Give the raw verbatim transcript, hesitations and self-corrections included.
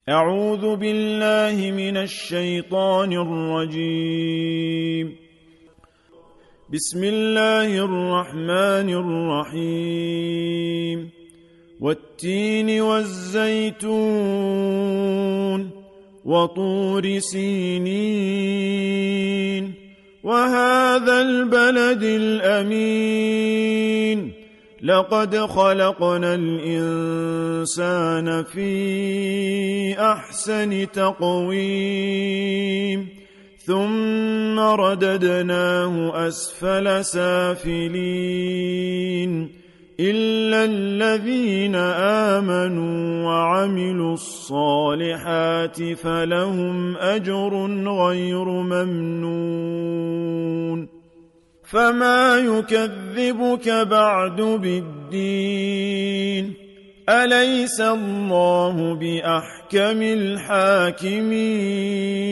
أعوذ بالله من الشيطان الرجيم. بسم الله الرحمن الرحيم. والتين والزيتون وطور سينين وهذا البلد الأمين لقد خلقنا الإنسان في أحسن تقويم ثم رددناه أسفل سافلين إلا الذين آمنوا وعملوا الصالحات فلهم أجر غير ممنون. فما يكذبك بعد بالدين؟ أليس الله بأحكم الحاكمين؟